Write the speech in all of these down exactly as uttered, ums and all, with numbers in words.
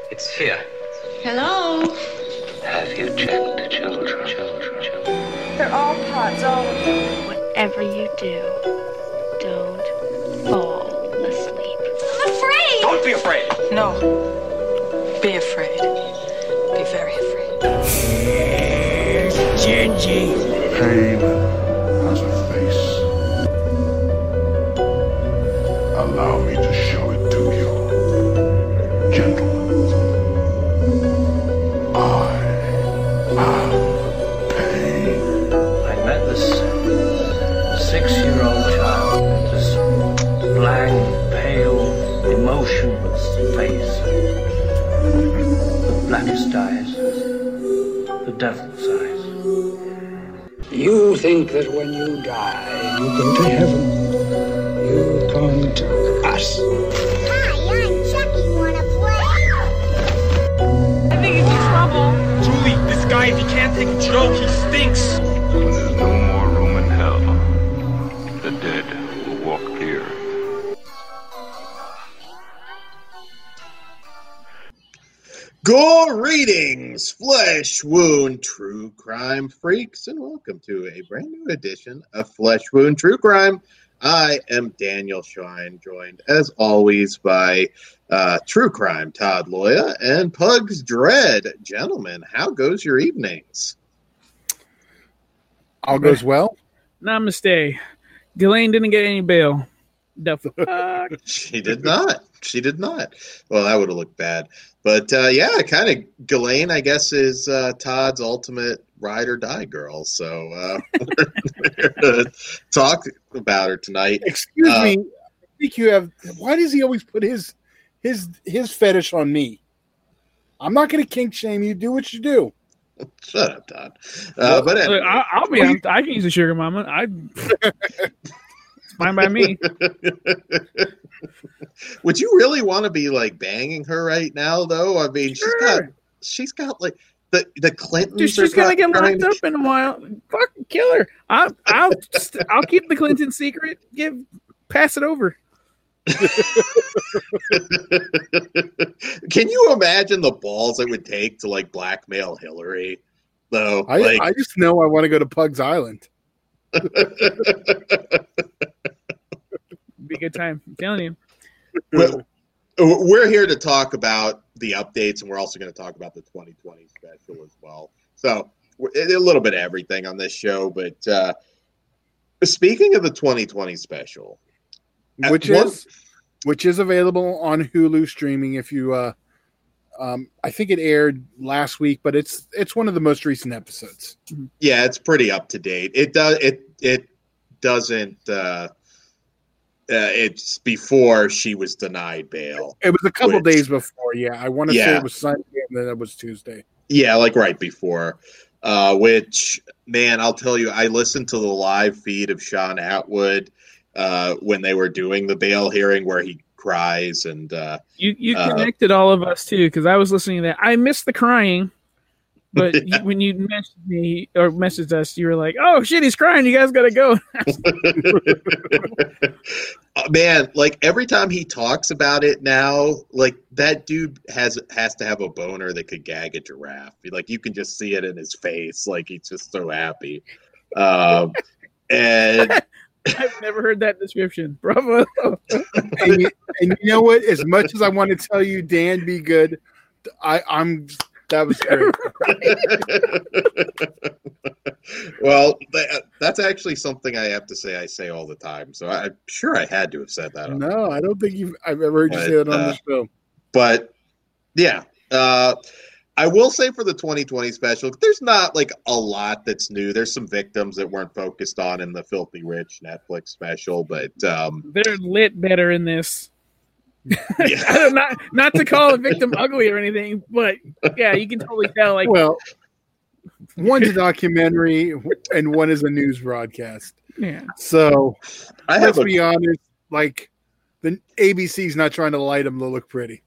It's fear. Hello? Have you checked children? Children, children. They're all pods, all of them. Whatever you do, don't fall asleep. I'm afraid! Don't be afraid! No. Be afraid. Be very afraid. Gingy. Pain has a face. Allow me to show it to you. Gentlemen, I am pain. I met this six-year-old child with this blank, pale, emotionless face. The blackest eyes. The devil's eyes. You think that when you die, you go to heaven. You come to us. Hi, I'm Chucky. Wanna play? I think he's in trouble. Julie, this guy, if he can't take a joke, he stinks. When there's no more room in hell, the dead will walk here. Greetings, Flesh Wound True Crime freaks, and welcome to a brand new edition of Flesh Wound True Crime. I am Daniel Shine, joined as always by uh, True Crime Todd Loya and Pugs Dread. Gentlemen, how goes your evenings? All goes well. Namaste. Ghislaine didn't get any bail. The fuck? She did not. She did not. Well, that would have looked bad. But, uh, yeah, kind of Ghislaine, I guess, is uh, Todd's ultimate ride or die girl. So uh, we're going to talk about her tonight. Excuse uh, me. I think you have. Why does he always put his his his fetish on me? I'm not going to kink shame you. Do what you do. Shut up, Todd. Uh, but anyway. Look, I, I'll be honest. I can use a sugar mama. I. It's fine by me. Would you really want to be like banging her right now, though? I mean, Sure. she's got she's got like the the Clintons. Dude, she's are gonna get trying locked to- up in a while. Fucking kill her. I'll I'll just, I'll keep the Clinton secret. Give pass it over. Can you imagine the balls it would take to like blackmail Hillary? Though, I, like, I just know I want to go to Pugs Island. Be a good time. I'm telling you. we're, we're here to talk about the updates, and we're also going to talk about the twenty twenty special as well. So, we're- a little bit of everything on this show. But uh, speaking of the twenty twenty special, at Which one- is which is available on Hulu streaming if you uh um I think it aired last week, but it's it's one of the most recent episodes. yeah, it's pretty up to date. It does it it doesn't. Uh, uh, it's before she was denied bail. It was a couple Which- days before, yeah. I want to say Yeah. it was Sunday and then it was Tuesday. Yeah, like right before. Uh, which, man, I'll tell you, I listened to the live feed of Sean Atwood uh, when they were doing the bail hearing where he cries and uh, You you Uh, connected all of us too because I was listening to that. I missed the crying, but you, when you messaged me or messaged us, you were like, "Oh shit, he's crying. You guys gotta go." uh, man, like every time he talks about it now, like that dude has has to have a boner that could gag a giraffe. Like you can just see it in his face. Like he's just so happy. Um, and I've never heard that description. Bravo. and, you, and you know what? As much as I want to tell you, Dan, be good, I, I'm that was great. Well, that, that's actually something I have to say. I say all the time, so I'm sure I had to have said that. On No, I don't think you've I've ever heard you But, say that on uh, the show. But yeah, uh, I will say for the twenty twenty special, there's not like a lot that's new. There's some victims that weren't focused on in the Filthy Rich Netflix special, but um, They're lit better in this. yeah. not not to call a victim ugly or anything, but yeah, you can totally tell. Like, Well, one's a documentary and one is a news broadcast. yeah, So I let's have a, be honest, like the A B C's not trying to light them to look pretty.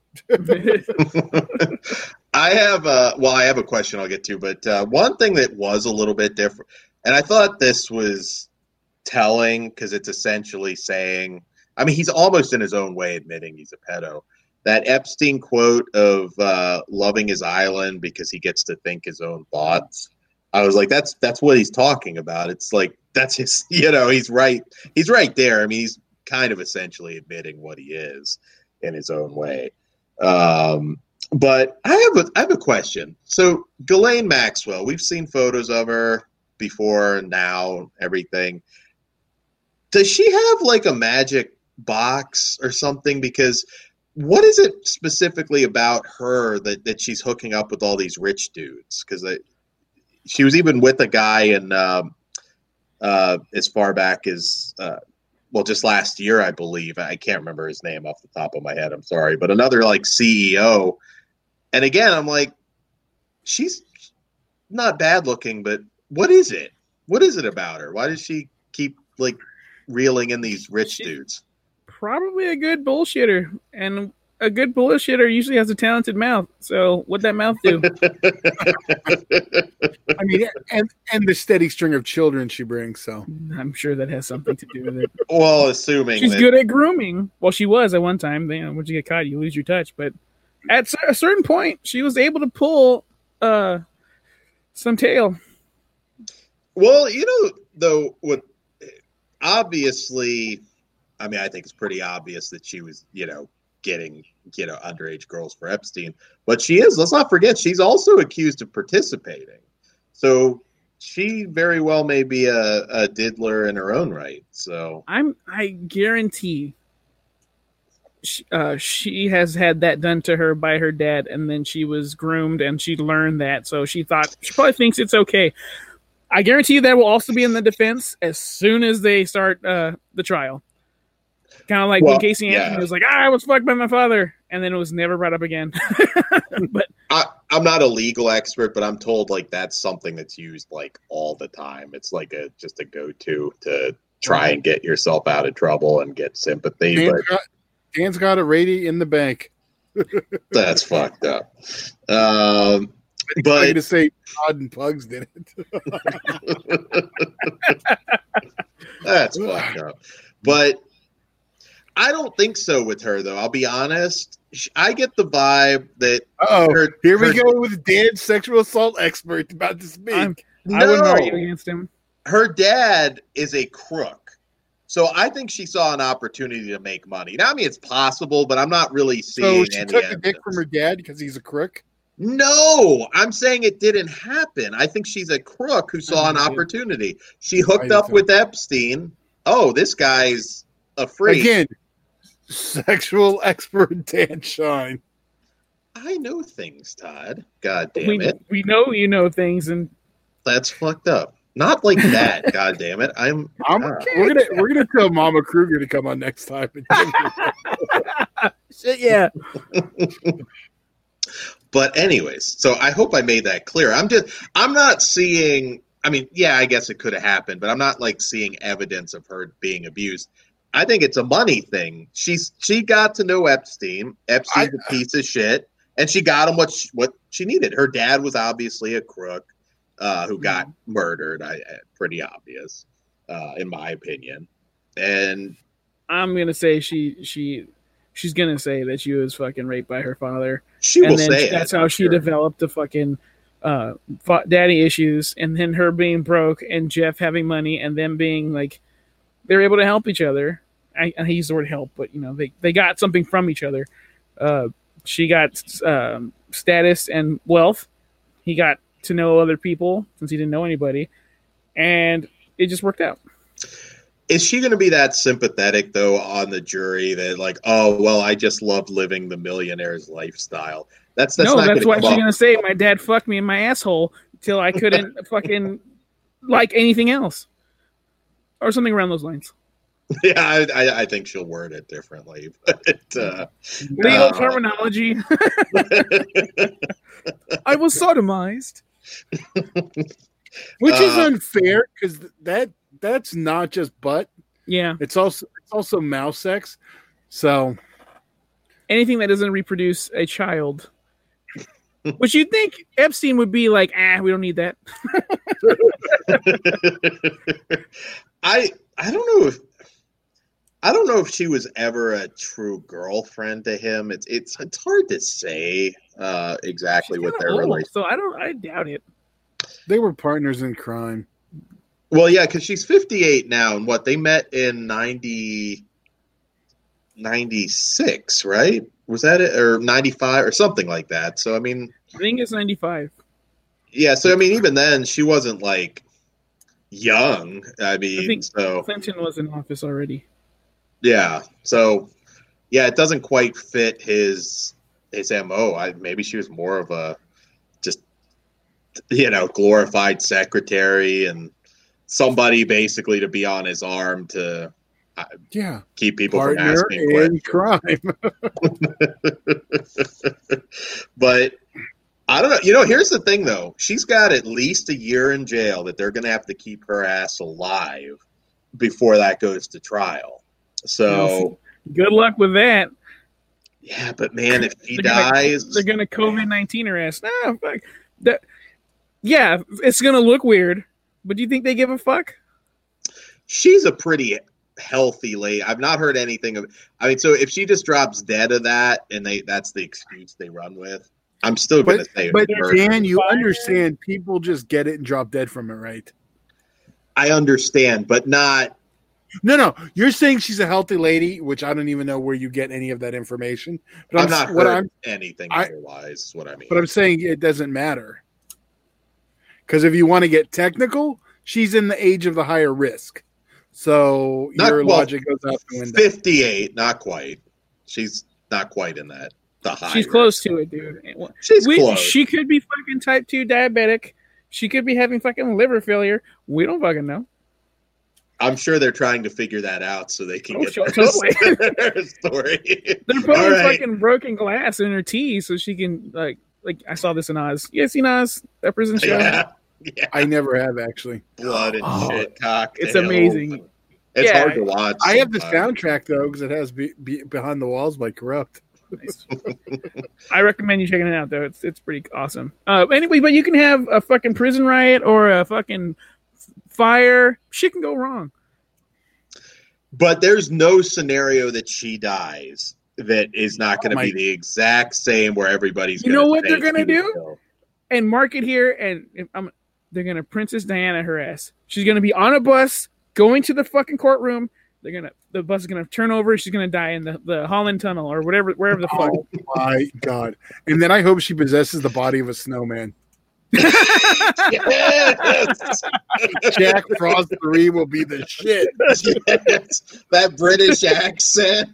I have a well, I have a question I'll get to, but uh, one thing that was a little bit different, and I thought this was telling because it's essentially saying, I mean, he's almost in his own way admitting he's a pedo. that Epstein quote of uh, loving his island because he gets to think his own thoughts. I was like, that's that's what he's talking about. It's like that's his, you know, he's right. He's right there. I mean, he's kind of essentially admitting what he is in his own way. Um, but I have a I have a question. So Ghislaine Maxwell, we've seen photos of her before, now, everything. Does she have like a magic box or something? Because what is it specifically about her that, that she's hooking up with all these rich dudes? Because she was even with a guy in um, uh, as far back as, uh, well, just last year, I believe. I can't remember his name off the top of my head. I'm sorry. But another like C E O. And again, I'm like, she's not bad looking, but what is it? What is it about her? Why does she keep like reeling in these rich dudes? Probably a good bullshitter, and a good bullshitter usually has a talented mouth. So what'd that mouth do? I mean, and and the steady string of children she brings. So I'm sure that has something to do with it. Well, assuming she's that- good at grooming. Well, she was at one time. You know, once you get caught, you lose your touch. But at a certain point, she was able to pull uh, some tail. Well, you know, though, what obviously, I mean, I think it's pretty obvious that she was, you know, getting, you know, underage girls for Epstein. But she is, let's not forget, she's also accused of participating. So she very well may be a, a diddler in her own right. So I'm, I guarantee she, uh, she has had that done to her by her dad, and then she was groomed and she learned that. So she thought, she probably thinks it's okay. I guarantee you that will also be in the defense as soon as they start uh, the trial. Kind of like well, when Casey Anthony yeah. was like, ah, I was fucked by my father, and then it was never brought up again. But I, I'm not a legal expert, but I'm told like that's something that's used like all the time. It's like a just a go-to to try and get yourself out of trouble and get sympathy. Dan's but got, Dan's got it ready in the bank. That's fucked up. Um, but I'm going to say Todd and Pugs did it. That's fucked up. But I don't think so with her, though. I'll be honest. I get the vibe that. Oh, her, here we her, go with Dan's sexual assault expert about to speak. I'm, no, I wouldn't argue against him. Her dad is a crook. So I think she saw an opportunity to make money. Now, I mean, it's possible, but I'm not really seeing so she any took evidence. a dick from her dad because he's a crook? No, I'm saying it didn't happen. I think she's a crook who saw an opportunity. She hooked up with Epstein. Oh, this guy's a freak. Again, sexual expert Dan Shine. I know things, Todd. God damn we, it. We know you know things, and that's fucked up. Not like that. God damn it. I'm. I'm uh, we're gonna we're gonna tell Mama Kruger to come on next time. Shit, yeah. But anyways, so I hope I made that clear. I'm just, I'm not seeing, I mean, yeah, I guess it could have happened, but I'm not like seeing evidence of her being abused. I think it's a money thing. She's, she got to know Epstein. Epstein's I, a piece of shit, and she got him what she, what she needed. Her dad was obviously a crook uh, who got murdered. I, pretty obvious, uh, in my opinion. And I'm gonna say she, she, she's gonna say that she was fucking raped by her father. She and will then say that's it, how I'm she sure. developed the fucking uh, daddy issues, and then her being broke and Jeff having money, and them being like they're able to help each other. I, I use the word help, but you know they, they got something from each other. Uh, she got um, status and wealth. He got to know other people since he didn't know anybody, and it just worked out. Is she going to be that sympathetic, though, on the jury that, like, oh, well, I just loved living the millionaire's lifestyle? That's, that's no, not that's gonna what she's come going to say. My dad fucked me in my asshole till I couldn't fucking like anything else. Or something around those lines. Yeah, I, I, I think she'll word it differently. But, uh, Legal uh, terminology. I was sodomized. Which is Uh, unfair, because that that's not just butt. Yeah. It's also it's also mouth sex. So anything that doesn't reproduce a child. Which you'd think Epstein would be like, ah, we don't need that. I I don't know if I don't know if she was ever a true girlfriend to him. It's it's it's hard to say uh, exactly She's what kinda their old, relationship. So I don't. I doubt it. They were partners in crime. Well, yeah, because she's fifty-eight now, and what they met in ninety, ninety-six, right? Was that it, or ninety-five, or something like that? So I mean, I think it's ninety-five. yeah. So I mean, even then, she wasn't like young. I mean, I think so Clinton was in office already. yeah. So yeah, it doesn't quite fit his his M O. I maybe she was more of a just you know glorified secretary and somebody basically to be on his arm to uh, Yeah. keep people Partner from asking in questions. crime. But I don't know. You know, here's the thing, though. She's got at least a year in jail that they're going to have to keep her ass alive before that goes to trial. So, Good luck with that. yeah, but man, if she They're gonna- dies, They're gonna COVID nineteen her ass. Nah, fuck. That, yeah, it's gonna look weird. But do you think they give a fuck? she's a pretty healthy lady. I've not heard anything of. I mean, so if she just drops dead of that, and they that's the excuse they run with, I'm still going to But, say. but her. Dan, you understand people just get it and drop dead from it, right? I understand, but not. No, no. You're saying she's a healthy lady, which I don't even know where you get any of that information. But I've not what heard I'm, anything I- otherwise. Is what I mean. but I'm saying it doesn't matter. Because if you want to get technical, she's in the age of the higher risk. So Not- your well, logic goes out the window. fifty-eight, not quite. She's not quite in that. The high. She's close to it, dude. She's We- close. She could be fucking type two diabetic. She could be having fucking liver failure. We don't fucking know. I'm sure they're trying to figure that out so they can Oh, get sure, their totally. story. They're putting All right. fucking broken glass in her tea so she can like like I saw this in Oz. You guys seen Oz? That prison show? Yeah, yeah. I never have, actually. Blood and Oh, shit, cock. it's amazing. It's Yeah. hard to watch. I have the sometimes. soundtrack, though, because it has be, be, Behind the Walls by Corrupt. Nice. I recommend you checking it out though. It's it's pretty awesome. Uh, anyway, but you can have a fucking prison riot or a fucking fire. Shit can go wrong. But there's no scenario that she dies that is not going to Oh my- be the exact same where everybody's. You gonna know what say they're gonna she was do? killed. And mark it here, and if I'm, they're gonna Princess Diana her ass. She's gonna be on a bus going to the fucking courtroom. They're gonna the bus is gonna turn over. She's gonna die in the, the Holland Tunnel or whatever wherever the fuck. Oh, my God. And then I hope she possesses the body of a snowman. Yes! Jack Frost three will be the shit. Yes! That British accent.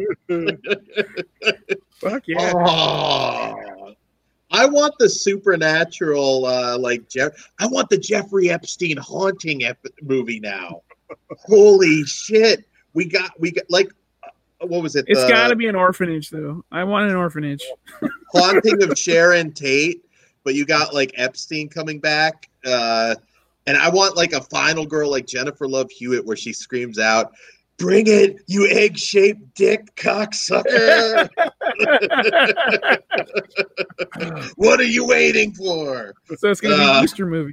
Fuck yeah. Oh, I want the supernatural, uh, like Jeff. I want the Jeffrey Epstein haunting ep- movie now. Holy shit! We got, we got like, uh, what was it? It's The got to be an orphanage though. I want an orphanage. Haunting of Sharon Tate, but you got like Epstein coming back, uh, and I want like a final girl like Jennifer Love Hewitt where she screams out, "Bring it, you egg-shaped dick cocksucker!" What are you waiting for? So it's gonna be Uh, an Easter movie.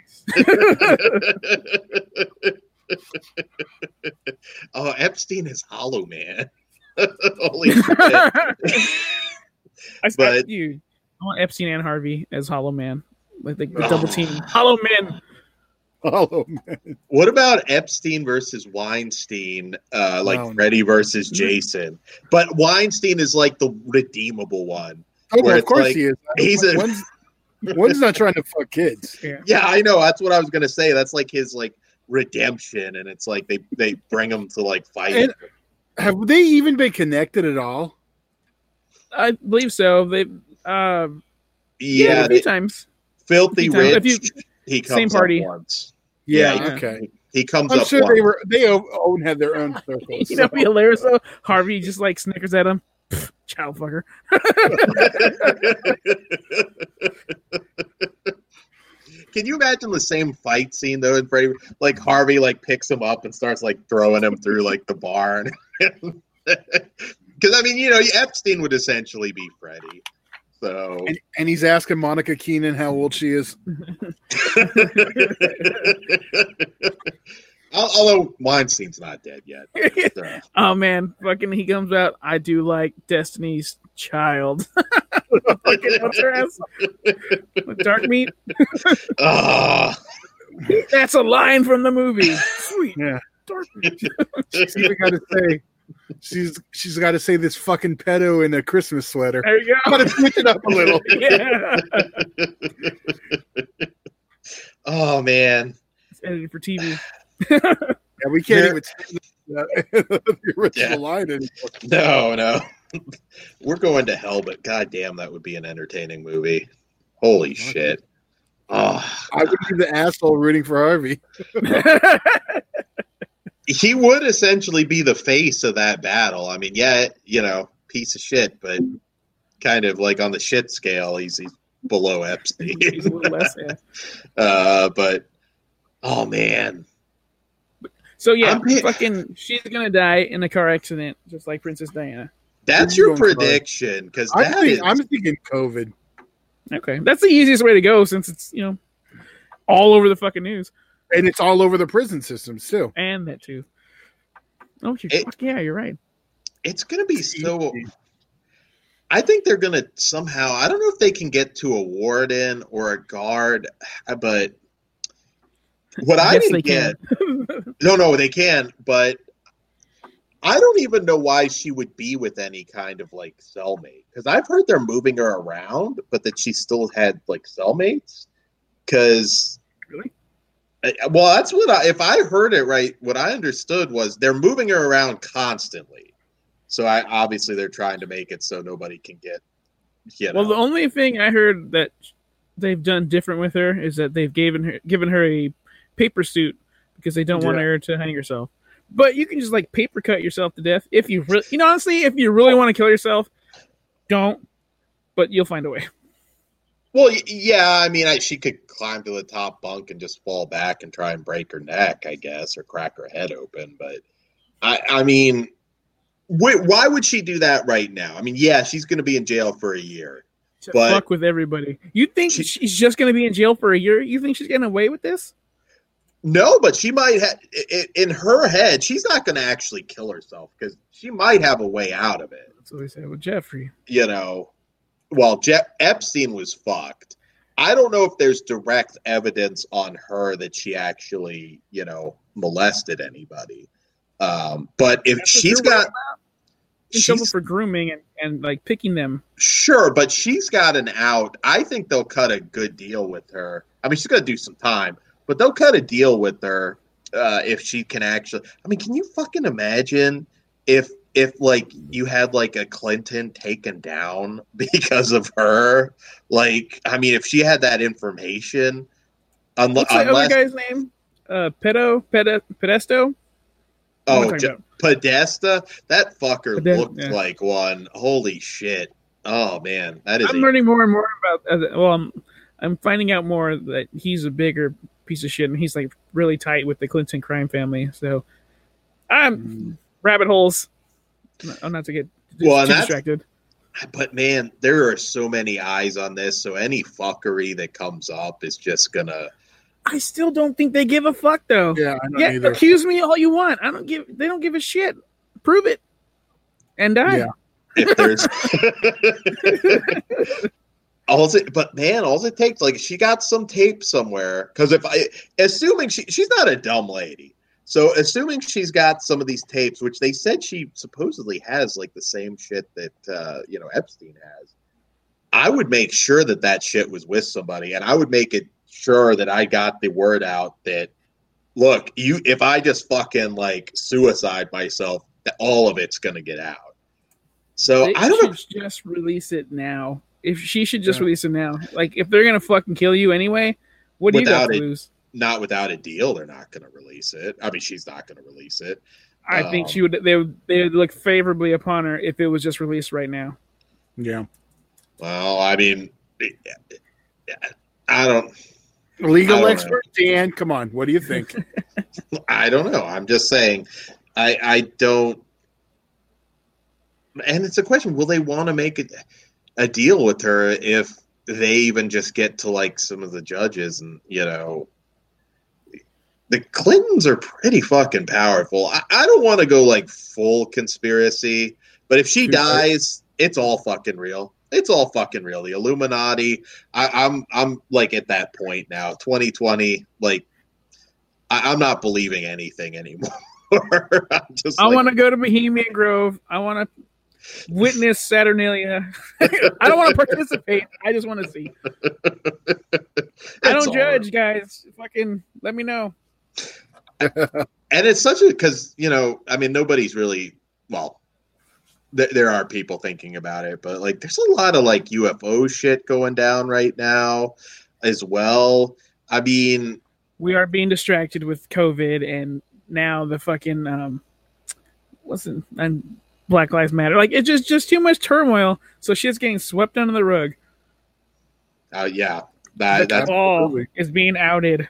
Oh, Epstein is Hollow Man. Holy shit. I said But- you. I want Epstein and Harvey as Hollow Man. Like the, the Oh. double team. Hollow Men. Oh, man. What about Epstein versus Weinstein, uh, like No, no. Freddy versus Jason? But Weinstein is like the redeemable one. Oh, Where well, of it's course like- he is. he's a- one's, one's not trying to fuck kids. Yeah. Yeah, I know. That's what I was gonna say. That's like his like redemption, and it's like they they bring him to like fight. And- Have they even been connected at all? I believe so. They uh yeah, yeah, a few they, times. filthy few times. rich. If you- he comes same up party. once. Yeah, Yeah. okay. He comes I'm up. sure once. they were. They o- own had their own circles. You know, so- it'd be hilarious though. Harvey just like snickers at him. Pfft, child fucker. Can you imagine the same fight scene though in Freddy? Like Harvey like picks him up and starts like throwing him through like the barn. Because I mean, you know, Epstein would essentially be Freddy. So And, and he's asking Monica Keenan how old she is. Although Weinstein's not dead yet. So. Oh man, fucking he comes out. I do like Destiny's Child. Fucking what's her ass? Dark meat. Oh. That's a line from the movie. Sweet. Yeah. Dark meat. She's even got to say. She's she's got to say this fucking pedo in a Christmas sweater. There you go. I'm gonna switch it up a little. Yeah. Oh man. It's edited for T V. Yeah, we can't Yeah. even say the original Yeah. line anymore. No, no. We're going to hell, but goddamn, that would be an entertaining movie. Holy shit. Oh, I would be the asshole rooting for Harvey. he would essentially be the face of that battle. I mean, yeah, you know, piece of shit, but kind of like on the shit scale, he's, he's below Epstein. He's a little less, yeah. uh, but oh man. So yeah, I'm hit- fucking, she's gonna die in a car accident, just like Princess Diana. That's You're your going prediction, because I'm, that think, is I'm thinking COVID. Okay, that's the easiest way to go since it's, you know, all over the fucking news, And it's all over the prison systems too. and that too. Oh, you It- fuck yeah, you're right. it's going to be so. I think they're going to somehow. I don't know if they can get to a warden or a guard, but what I Yes, didn't they get. can. No, no, they can, but I don't even know why she would be with any kind of like cellmate, because I've heard they're moving her around, but that she still had like cellmates. Because, Really? well, that's what I. If I heard it right, what I understood was they're moving her around constantly. So I obviously they're trying to make it so nobody can get. You know. Well, the only thing I heard that they've done different with her is that they've given her given her a paper suit because they don't want Yeah. her to hang herself. But you can just like paper cut yourself to death if you really, you know, honestly, if you really want to kill yourself, don't. But you'll find a way. Well, y- yeah, I mean, I, she could climb to the top bunk and just fall back and try and break her neck, I guess, or crack her head open. But I, I mean, wh- why would she do that right now? I mean, yeah, she's going to be in jail for a year. To But- fuck with everybody. You think She- she's just going to be in jail for a year? You think she's getting away with this? No, but she might have, in her head, she's not going to actually kill herself because she might have a way out of it. That's what we said with Jeffrey. You know, well, Je- Epstein was fucked. I don't know if there's direct evidence on her that she actually, you know, molested anybody. Um, but if That's what she's you're worried got, In trouble she's, for grooming and, and like picking them. sure, but she's got an out. I think they'll cut a good deal with her. I mean, she's going to do some time, but they'll cut a deal with her uh, if she can actually. I mean, can you fucking imagine if if like you had like a Clinton taken down because of her? Like, I mean, if she had that information, unle- What's the unless other guy's name? Uh, Pedo? Ped- Pedesto? What am I oh, talking J- about? Podesta, that fucker Pode- looked yeah. like one. Holy shit! Oh man, that is. I'm a- learning more and more about. Uh, well, I'm, I'm finding out more that he's a bigger piece of shit, and he's like really tight with the Clinton crime family. So, I'm Mm. rabbit holes. I'm not to get too Well, and that's- distracted. But man, there are so many eyes on this. So any fuckery that comes up is just gonna. I still don't think they give a fuck though. Yeah, I don't Yeah, either. accuse me all you want. I don't give. They don't give a shit. Prove it, and die. Yeah. If there's. all it, but man, all it takes, like, she got some tape somewhere. Because if I, assuming she, she's not a dumb lady, so assuming she's got some of these tapes, which they said she supposedly has, like the same shit that uh, you know Epstein has, I would make sure that that shit was with somebody, and I would make it sure that I got the word out that, look, you, if I just fucking like suicide myself, that all of it's gonna get out. So They I don't know. should just release it now. If she should just Yeah. release it now. Like if they're gonna fucking kill you anyway, what do you got Without to it- lose? Not without a deal, they're not going to release it. I mean, she's not going to release it. I think Um, she would. They would. They would look favorably upon her if it was just released right now. Yeah. Well, I mean, I don't. I Legal don't expert Dan, come on. What do you think? I don't know. I'm just saying. I I don't. And it's a question: will they want to make a, a deal with her if they even just get to like some of the judges and you know the Clintons are pretty fucking powerful. I, I don't want to go like full conspiracy, but if she dies, it's all fucking real. It's all fucking real. The Illuminati. I, I'm I'm like at that point now. twenty twenty. Like I, I'm not believing anything anymore. I'm just I like, want to go to Bohemian Grove. I want to witness Saturnalia. I don't want to participate. I just want to see. I don't judge, guys. Fucking let me know. And it's such a because you know, I mean, nobody's really well. Th- there are people thinking about it, but like, there's a lot of like U F O shit going down right now, as well. I mean, we are being distracted with COVID, and now the fucking um, what's it? And Black Lives Matter. Like it's just just too much turmoil. So shit's getting swept under the rug. Uh, yeah, that that's all is being outed.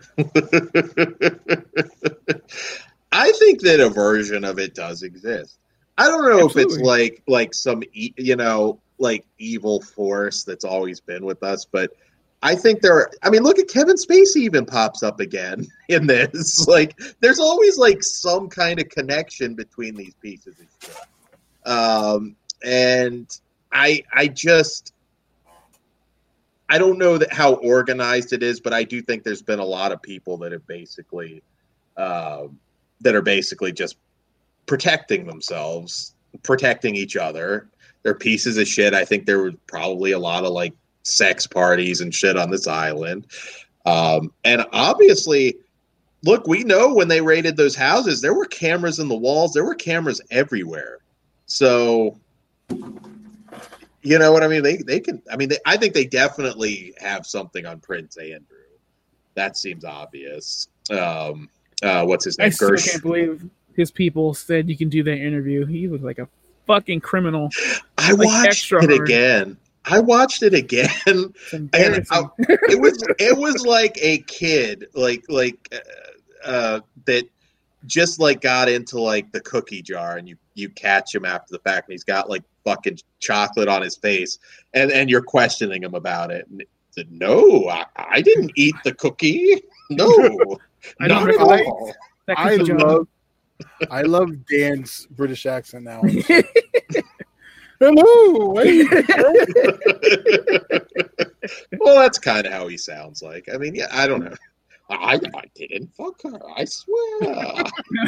I think that a version of it does exist. I don't know Absolutely. if it's like like some e- you know like evil force that's always been with us, but I think there are, I mean, look at Kevin Spacey even pops up again in this. Like, there's always like some kind of connection between these pieces of shit. Um, and I, I just, I don't know that how organized it is, but I do think there's been a lot of people that have basically, uh, that are basically just protecting themselves, protecting each other. They're pieces of shit. I think there were probably a lot of like sex parties and shit on this island. Um, and obviously, look, we know when they raided those houses, there were cameras in the walls. There were cameras everywhere. So, you know what I mean? They they can, I mean, they, I think they definitely have something on Prince Andrew. That seems obvious. Um, uh, what's his name? I still Gersh- can't believe his people said you can do that interview. He was like a fucking criminal. I like watched it hard. again. I watched it again, and I, it was it was like a kid, like like uh, uh, that just like got into like the cookie jar, and you you catch him after the fact, and he's got like fucking chocolate on his face, and and you're questioning him about it. And he said, "No, I, I didn't eat the cookie. No, I not don't at all." I love I love Dan's British accent now. Hello, wait. Well, that's kind of how he sounds like. I mean, yeah, I don't know. I, I didn't fuck her. I swear.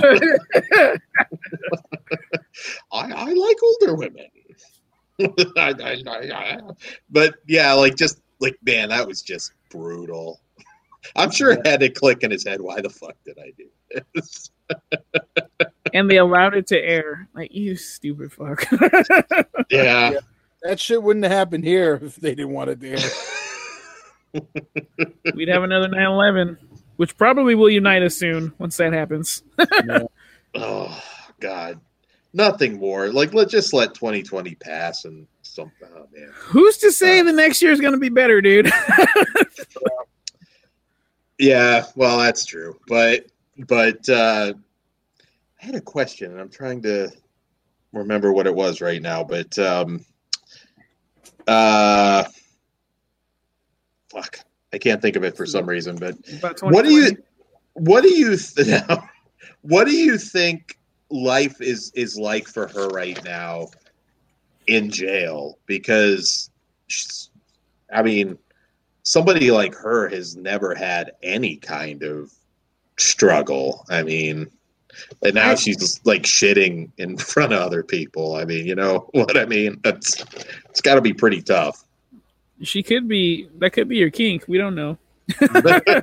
I I like older women. I, I, I, I, but yeah, like just like man, that was just brutal. I'm sure it had to click in his head. Why the fuck did I do this? And they allowed it to air. Like, you stupid fuck. Yeah. yeah. That shit wouldn't have happened here if they didn't want it to air. We'd have another nine eleven, which probably will unite us soon once that happens. Yeah. Oh, God. Nothing more. Like, let's just let twenty twenty pass and something. Oh, man. Who's to say uh, the next year is going to be better, dude? Yeah, well, that's true. But, but, uh, I had a question, and I'm trying to remember what it was right now, but um, uh, fuck, I can't think of it for some reason. But what do you, what do you, th- what do you think life is is like for her right now in jail? Because, she's, I mean, somebody like her has never had any kind of struggle. I mean. And now she's just like shitting in front of other people. I mean, you know what I mean? That's it's got to be pretty tough. She could be. That could be your kink. We don't know. I'm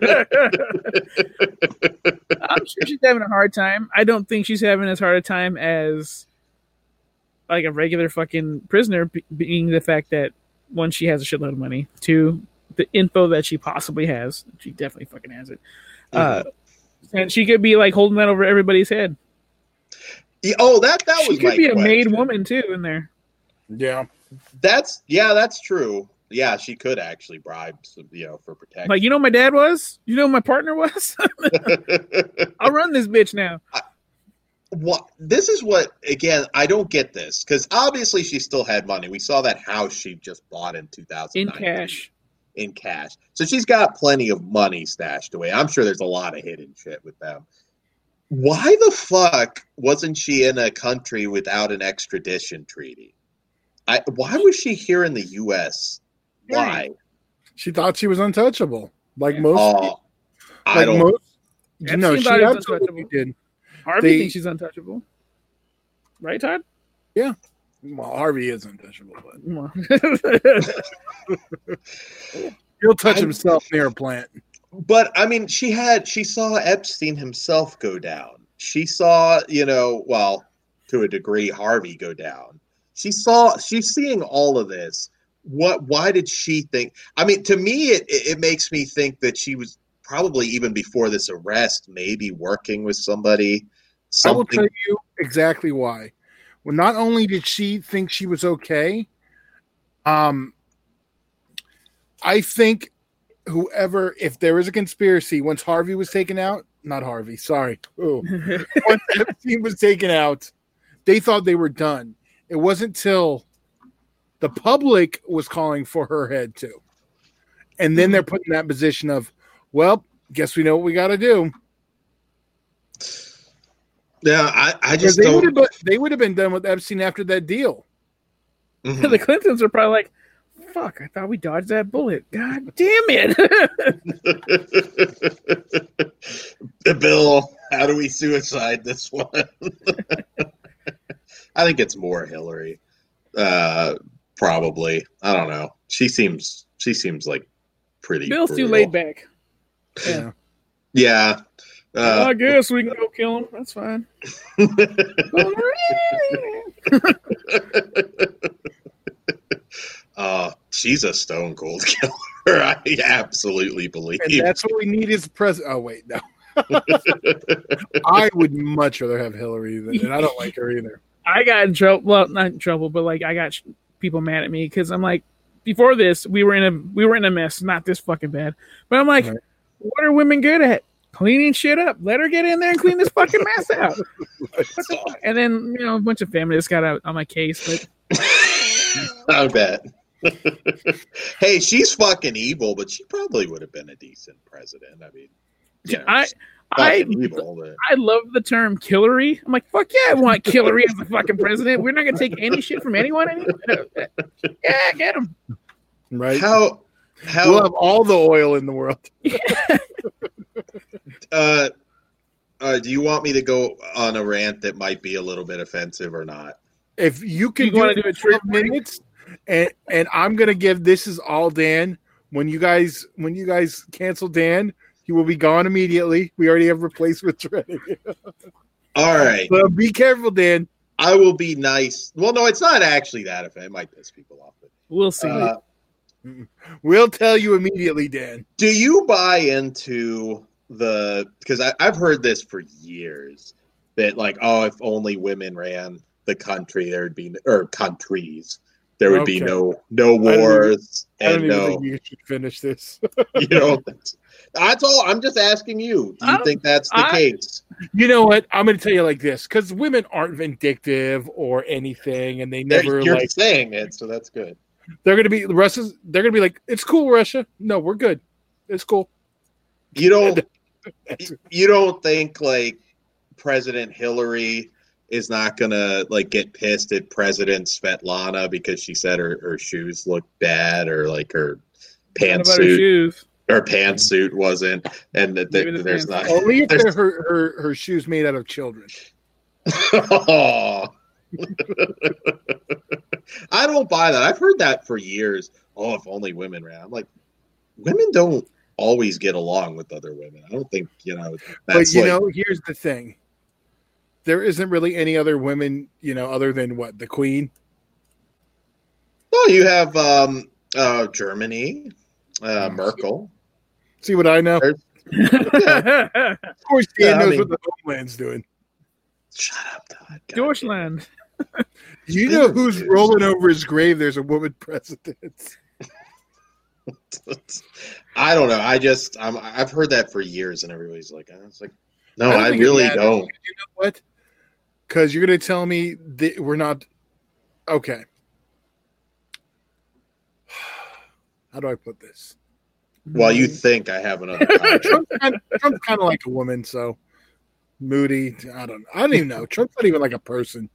sure she's having a hard time. I don't think she's having as hard a time as like a regular fucking prisoner, being the fact that one, she has a shitload of money. Two, the info that she possibly has. She definitely fucking has it. Mm-hmm. Uh, And she could be like holding that over everybody's head. Yeah, oh, that that was. She could my be a question. maid woman too in there. Yeah, that's yeah, that's true. Yeah, she could actually bribe, some, you know, for protection. Like, you know, my dad was. You know, who my partner was. I'll run this bitch now. I, what this is what again? I don't get this because obviously she still had money. We saw that house she just bought in two thousand in cash. in cash. So she's got plenty of money stashed away. I'm sure there's a lot of hidden shit with them. Why the fuck wasn't she in a country without an extradition treaty? I, why was she here in the U S? Why? She thought she was untouchable, like most. Oh, I like don't. Most, Epstein no, she thought he was absolutely untouchable. did. Harvey They- thinks she's untouchable. Right, Todd? Yeah. Well, Harvey is untouchable, but Well, he'll touch I'm- himself near a plant. But I mean, she had she saw Epstein himself go down. She saw, you know, well, to a degree, Harvey go down. She saw she's seeing all of this. What? Why did she think? I mean, to me, it it makes me think that she was probably even before this arrest, maybe working with somebody. I will Something. tell you exactly why. Well, not only did she think she was okay, um, I think whoever, if there was a conspiracy, once Harvey was taken out, not Harvey, sorry, oh, once Epstein was taken out, they thought they were done. It wasn't till the public was calling for her head too, and then they're put in that position of, well, guess we know what we got to do. Yeah, I, I Because just they would don't. have been, they would have been done with Epstein after that deal. Mhm. the Clintons are probably like, fuck, I thought we dodged that bullet. God damn it. Bill, how do we suicide this one? I think it's more Hillary. Uh, probably. I don't know. She seems she seems like pretty. Bill's too brutal. laid back. Yeah. Yeah. Uh, I guess we can go kill him. That's fine. uh, she's a stone cold killer. I absolutely believe. And that's what we need is president. Oh wait, no. I would much rather have Hillary than, and I don't like her either. I got in trouble. Well, not in trouble, but like I got sh- people mad at me because I'm like, before this, we were in a we were in a mess. Not this fucking bad, but I'm like, Right. what are women good at? Cleaning shit up. Let her get in there and clean this fucking mess out. What the fuck? And then you know a bunch of feminists got out on my case, but I bet. Hey, she's fucking evil, but she probably would have been a decent president. I mean, you know, I she's I fucking evil, but- I love the term Killary. I'm like, fuck yeah, I want Killary as the fucking president. We're not gonna take any shit from anyone anymore. Yeah, get him. Right? How how We'll have all the oil in the world. uh, uh, do you want me to go on a rant that might be a little bit offensive or not? If you can You do wanna it do in a trigger twelve minutes, and and I'm gonna give this is all Dan. When you guys when you guys cancel Dan, he will be gone immediately. We already have replacements ready. All right, So be careful, Dan. I will be nice. Well, no, it's not actually that offensive. It might piss people off. But, We'll see. uh, We'll tell you immediately, Dan. do you buy into the? Because I've heard this for years that like, oh, if only women ran the country, there would be or countries. There would be Okay. no no I don't even- wars I don't and even no. think you should finish this. You know, that's, that's all. I'm just asking you. Do I you don't- think that's the I- case? You know what? I'm going to tell you like this because women aren't vindictive or anything, and they never You're like saying it, so that's good. they're going to be Russia's. They're going to be like, it's cool, Russia. No, we're good. It's cool. You don't. You don't think like President Hillary is not gonna like get pissed at President Svetlana because she said her, her shoes looked bad or like her What about her pantsuit shoes? her pantsuit wasn't, and that, that Maybe the there's pants- not. Only if there's- they're her, her her shoes made out of children. Oh. I don't buy that. I've heard that for years. Oh, if only women ran. I'm like, women don't always get along with other women. I don't think, you know, But that's you like, know, here's the thing: there isn't really any other women, you know, other than what the Queen. well, you have um, uh, Germany, uh, Merkel. See what I know? There's- Of course, Dan Yeah, I knows mean- what the homeland's doing. Shut up, Todd. God Deutschland. You know who's rolling over his grave? There's a woman president. I don't know. I just I'm, I've heard that for years, and everybody's like, I was like, no, I don't I, think it really matters. don't. You know what? Because you're going to tell me that we're not okay. How do I put this? Well, you think I have another comment. Trump's kind, of, Trump's kind of like a woman, so moody. I don't. I don't even know. Trump's not even like a person.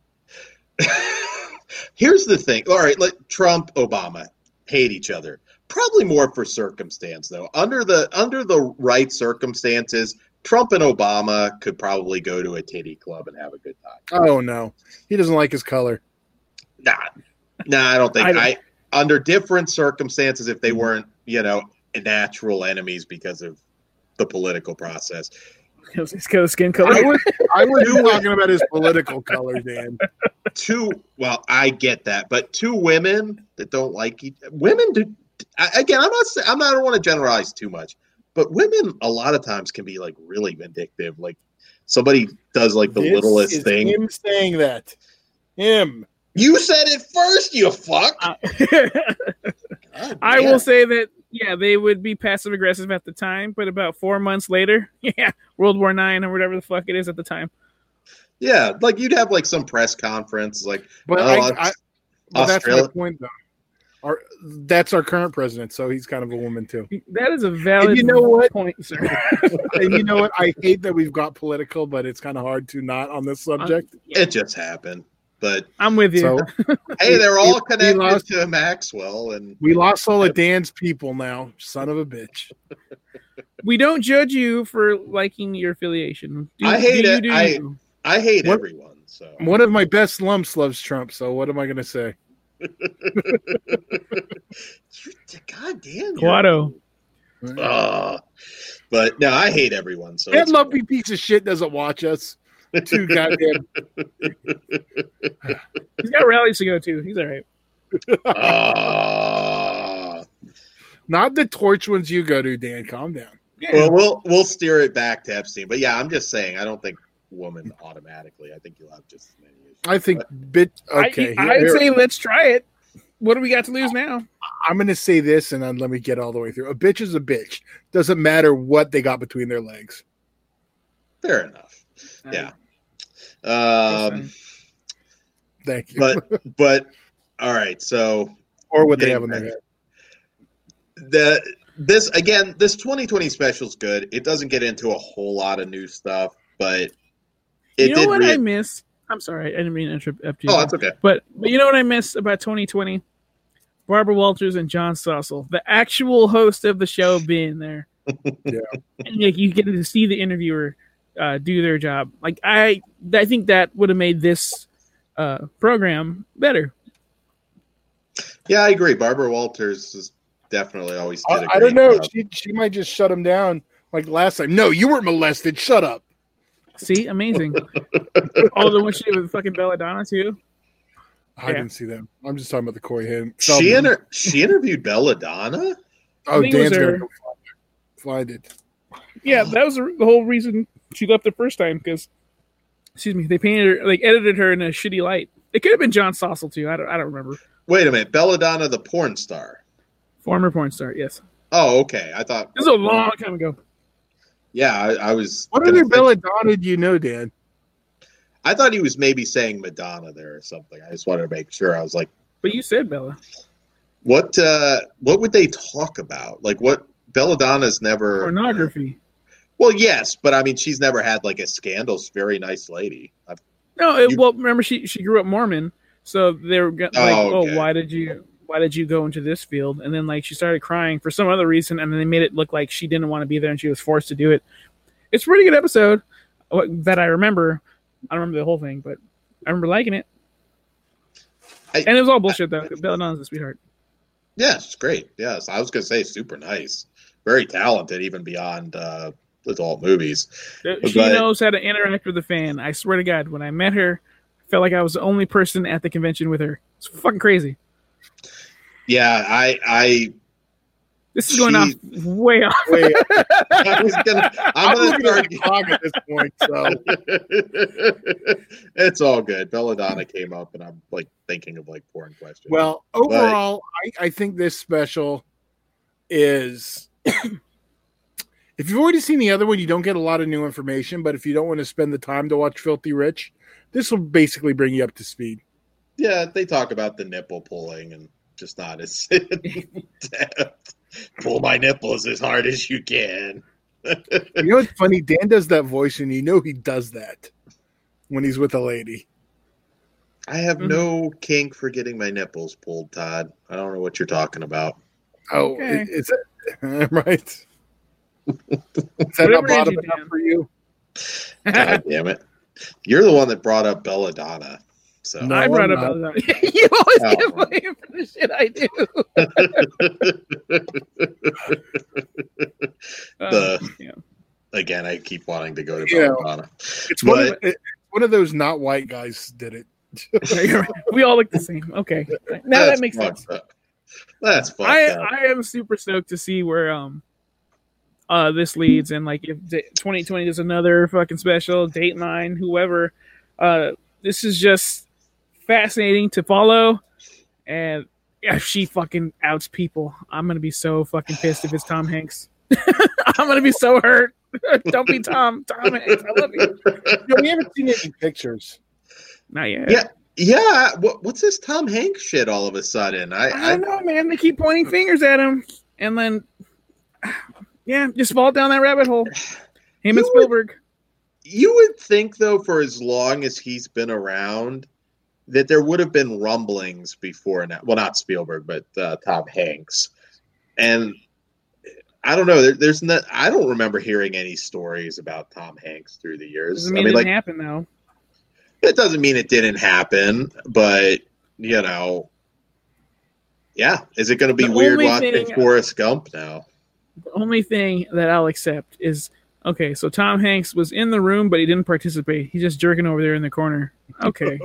Here's the thing. All right, like Trump, Obama hate each other. Probably more for circumstance, though. Under the under the right circumstances, Trump and Obama could probably go to a titty club and have a good time. Oh no, he doesn't like his color. Nah, nah, I don't think. I don't- I under different circumstances, if they weren't, you know, natural enemies because of the political process. Because he's got a skin color. I was, I was talking about his political color, Dan. Two, well, I get that, but two women that don't like each women do. I, again, I'm not. sa- I'm not. I don't want to generalize too much, but women a lot of times can be like really vindictive. Like somebody does like the This littlest is thing. Him saying that. Him. You said it first, you fuck. I, God I damn. will say that, yeah, they would be passive aggressive at the time, but about four months later, yeah, World War Nine or whatever the fuck it is at the time. Yeah, like you'd have like some press conference, like, But oh, I, Aus- I well, that's my Australia. point, though. Our, that's our current president, so he's kind of a woman too. That is a valid And you know what? point, sir. And you know what? I hate that we've got political, but it's kind of hard to not on this subject. It just happened, but I'm with you. So hey, they're all we connected lost- to Maxwell, and we lost all of Dan's people now. Son of a bitch. We don't judge you for liking your affiliation. Do, I hate do you it. do I- you. I hate What- everyone. So One of my best lumps loves Trump, so what am I going to say? God damn, you're- Guado. Ugh. But no, I hate everyone. So That it's lumpy piece of shit doesn't watch us. Too goddamn. He's got rallies to go to. He's all right. Ah. Not the torch ones you go to, Dan. Calm down. Yeah. Well, we'll we'll steer it back to Epstein. But yeah, I'm just saying, I don't think woman automatically. I think you'll have just as many issues. I think bit okay. I, here- I'd here- say let's try it. What do we got to lose now? I'm going to say this, and then let me get all the way through. A bitch is a bitch. Doesn't matter what they got between their legs. Fair enough. Yeah. Um, Thank you. but but all right. So or what they getting have in their back- head. the this again, this twenty twenty special is good. It doesn't get into a whole lot of new stuff, but it You know did. what re- I miss? I'm sorry, I didn't mean to interrupt you. oh, that's okay. But, but you know what I miss about twenty twenty? Barbara Walters and John Stossel, the actual host of the show, being there. Yeah. And like, you get to see the interviewer uh, do their job. Like I, I think that would have made this uh, program better. Yeah, I agree. Barbara Walters is definitely always did a I, great I don't know. job. She, she might just shut him down like last time. No, you weren't molested. Shut up. See, amazing. Oh, the one she did with fucking Belladonna too. I Yeah. didn't see that. I'm just talking about the Corey Haim. She inter- she interviewed Belladonna. Oh, I think it was Dan's her- going to find it. Yeah, that was the the whole reason she left the first time because, excuse me, they painted her, like edited her in a shitty light. It could have been John Stossel too. I don't, I don't remember. Wait a minute, Belladonna, the porn star. Former porn star, yes. Oh, okay. I thought. This is a long time ago. Yeah, I, I was. What gonna other think- Belladonna do you know, Dan? I thought he was maybe saying Madonna there or something. I just wanted to make sure. I was like, But you said Bella. what? Uh, what would they talk about? Like, what? Belladonna's never. Pornography. Well, yes, but I mean, she's never had like a scandal. She's a very nice lady. I've, No, it, You- well, remember she she grew up Mormon, so they were go- like, Oh, oh, okay. why did you why did you go into this field? And then like she started crying for some other reason, and then they made it look like she didn't want to be there and she was forced to do it. It's a pretty good episode uh, that I remember. I don't remember the whole thing, but I remember liking it. I- and it was all bullshit though. Belladonna's a sweetheart. yeah, it's great. Yes, I was gonna say super nice, very talented, even beyond uh, adult movies. She But- knows how to interact with the fan. I swear to God, when I met her, I felt like I was the only person at the convention with her. It's fucking crazy. Yeah, I, I, This is going She- off way off. Wait, I was gonna, I'm I'm gonna looking start. at the clock at this point. So, It's all good. Belladonna came up, and I'm like thinking of like porn questions. well, overall, I, I think this special is. If you've already seen the other one, you don't get a lot of new information. But if you don't want to spend the time to watch Filthy Rich, this will basically bring you up to speed. yeah, they talk about the nipple pulling and just not as in depth. Pull my nipples as hard as you can. You know what's funny? Dan does that voice, and you know he does that when he's with a lady. I have Mm-hmm. no kink for getting my nipples pulled, Todd. I don't know what you're talking about. Oh, Okay. is it right? Is that Whatever not bottom is you, enough Dan. for you? God damn it. You're the one that brought up Belladonna. So No. I brought I'm up not. Belladonna. You always Oh. get blamed for the shit I do. The- Uh, yeah. again, I keep wanting to go to Yeah. Belladonna. It's one, of, But it's one of those not white guys did it. We all look the same. Okay. Now that that's makes fucked sense. up. That's fucked I up. I am super stoked to see where um uh this leads, and like if d- twenty twenty does another fucking special, Dateline, whoever, uh this is just fascinating to follow. And if she fucking outs people, I'm gonna be so fucking pissed if it's Tom Hanks. I'm gonna be so hurt. Don't be Tom. Tom Hanks. I love you. No, we haven't seen any pictures. Not yet. Yeah. Yeah, what, what's this Tom Hanks shit all of a sudden? I, I I don't know, man. They keep pointing fingers at him, and then, yeah, just fall down that rabbit hole. Him and You would- Spielberg. You would think, though, for as long as he's been around, that there would have been rumblings before now. Well, not Spielberg, but uh, Tom Hanks. And I don't know. There, there's not. I don't remember hearing any stories about Tom Hanks through the years. Doesn't I mean mean, it like didn't happen though. it doesn't mean it didn't happen, but you know, yeah. Is it going to be The weird only watching thing- Forrest Gump now? The only thing that I'll accept is okay. So Tom Hanks was in the room, but he didn't participate. He's just jerking over there in the corner. Okay,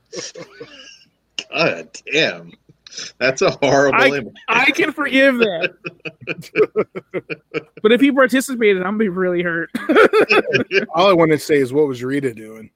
God damn, that's a horrible I, image. I can forgive that. But if he participated, I'm gonna be really hurt. All I want to say is, what was Rita doing?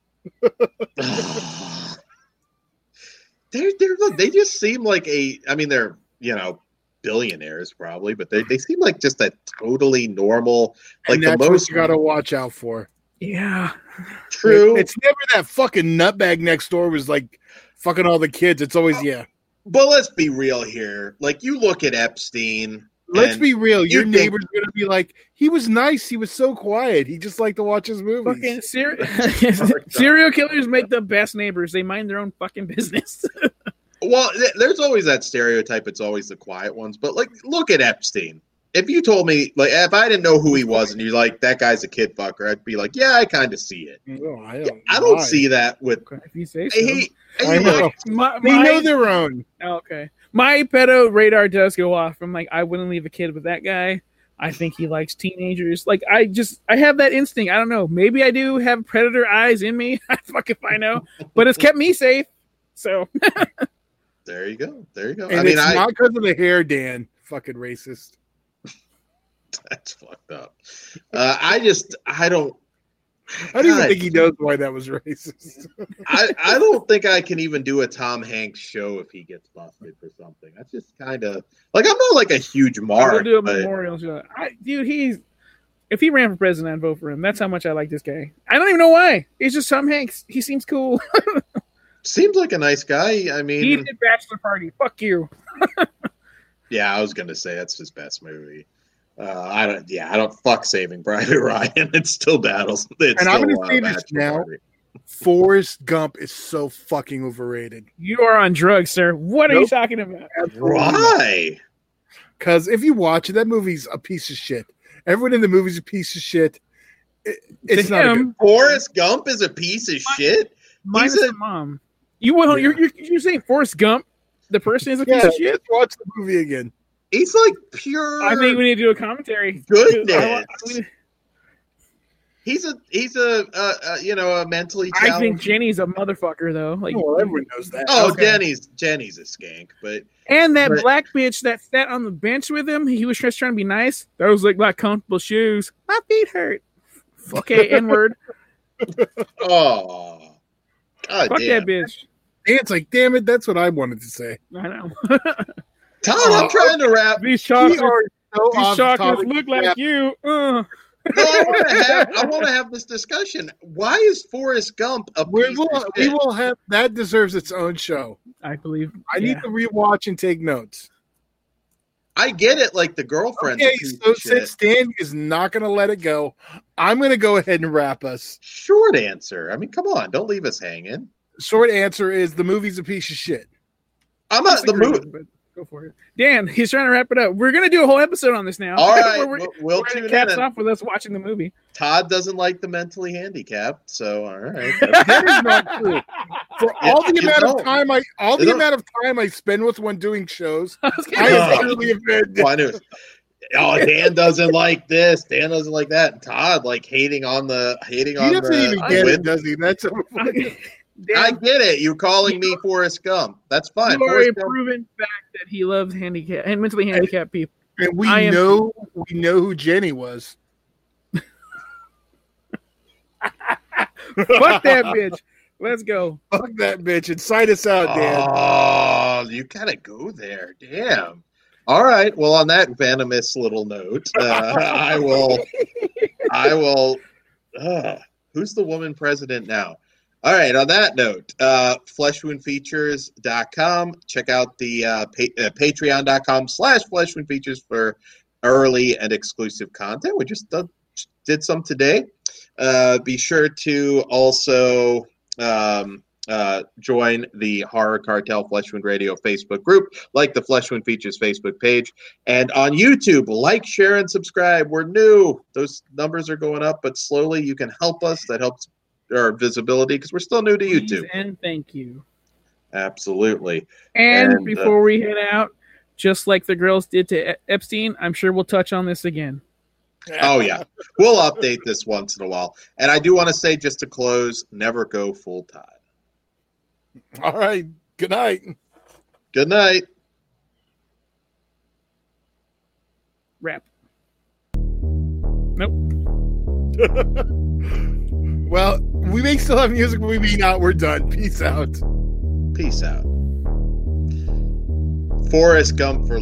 they're, they're look, they just seem like a I mean they're you know billionaires probably, but they, they seem like just a totally normal, like And the that's most what you got to watch out for. Yeah, true. It's never that fucking nutbag next door was like fucking all the kids. It's always yeah. But let's be real here. Like you look at Epstein. Let's and be real. Your you think- neighbor's gonna be like, he was nice. He was so quiet. He just liked to watch his movies. fucking ser- serial killers make the best neighbors. They mind their own fucking business. Well, th- there's always that stereotype. It's always the quiet ones. But like, look at Epstein. If you told me, like, if I didn't know who he was, and you're like, that guy's a kid fucker, I'd be like, yeah, I kind of see it. No, I don't. I don't why? see that with. If you say so. He, I he- know. My, They my- know their own. Oh, okay. My pedo radar does go off. I'm like, I wouldn't leave a kid with that guy. I think he likes teenagers. Like, I just, I have that instinct. I don't know. Maybe I do have predator eyes in me. I fuck if I know. But it's kept me safe. So, There you go. There you go. And I mean, it's I not because of the hair, Dan. Fucking racist. that's fucked up. Uh, I just, I don't. I don't even God. think he knows why that was racist. I, I don't think I can even do a Tom Hanks show if he gets busted for something. That's just kind of like I'm not like a huge I will mark. do a but memorial show. I, dude, he's, if he ran for president, I'd vote for him. That's how much I like this guy. I don't even know why. He's just Tom Hanks. He seems cool. seems like a nice guy. I mean, He did Bachelor Party. Fuck you. yeah, I was gonna say that's his best movie. Uh, I don't. Yeah, I don't fuck Saving Private Ryan. It's still battles. It's And I'm still, gonna say uh, this Bachelor now. Party. Forrest Gump is so fucking overrated. You are on drugs, sir. What are Nope. you talking about? Why? Because if you watch it, that movie's a piece of shit. Everyone in the movie's a piece of shit. It, it's To not a him, good. Forrest Gump is a piece of shit. minus He's a- the mom. You will. Yeah. You're, you're you're saying Forrest Gump, the person is a piece Yeah, of shit. just watch the movie again. He's like pure. I think we need to do a commentary. Goodness. I, want- we- He's a he's a uh, uh, you know a mentally I challenged. think Jenny's a motherfucker though. Like, Well, everyone knows that. oh, okay. Jenny's Jenny's a skank, but and that but- black bitch that sat on the bench with him, he was just trying to be nice. Those look like comfortable shoes. My feet hurt. Okay, N word. oh, god Fuck damn. that bitch. It's like, damn it, that's what I wanted to say. I know. Todd, I'm trying to wrap. These We chocolates, are so these off chocolates topic. look like you. Uh. No, I want to have. I want to have this discussion. Why is Forrest Gump a We piece will, of we shit? will have that deserves its own show. I believe. I yeah. need to rewatch and take notes. I get it. Like the girlfriend. Okay, so since Dan is not going to let it go, I'm going to go ahead and wrap us. Short answer. I mean, come on, don't leave us hanging. Short answer is the movie's a piece of shit. I'm not the movie. But go for it, Dan. He's trying to wrap it up. We're going to do a whole episode on this now. All right, we're, we'll, we'll we're tune caps in. off with us watching the movie. Todd doesn't like the mentally handicapped, so all right. That is not true. For all the You amount don't. of time I, all You the don't. amount of time I spend with one doing shows, I gonna am say- truly offended. Well, I knew. Oh, Dan doesn't like this. Dan doesn't like that. And Todd like hating on the hating He on doesn't the. even the get win- it, does he? That's so funny. Dan, I get it. You're calling me Forrest Gump. That's fine. you are a Forrest Gump. proven fact that he loves handicap and mentally handicapped people. And we I am- know we know who Jenny was. Fuck that bitch. Let's go. Fuck that bitch and sign us out, Dan. Oh, you gotta go there. Damn. All right. Well, on that venomous little note, uh, I will. I will. Uh, who's the woman president now? All right. On that note, uh, flesh wound features dot com. Check out the uh, pa- uh, patreon dot com slash flesh wound features for early and exclusive content. We just done, did some today. Uh, be sure to also um, uh, join the Horror Cartel Flesh Wound Radio Facebook group, like the Flesh Wound Features Facebook page, and on YouTube, like, share, and subscribe. We're new; those numbers are going up, but slowly. You can help us. That helps our visibility because we're still new to Please YouTube. and thank you. Absolutely. And, And, uh, before we head out, just like the girls did to E- Epstein, I'm sure we'll touch on this again. Oh yeah, we'll update this once in a while. And I do want to say, just to close, never go full Todd. All right. Good night. Good night. Wrap. Nope. Well, we may still have music, but we may not. We're done. Peace out. Peace out. Forrest Gump for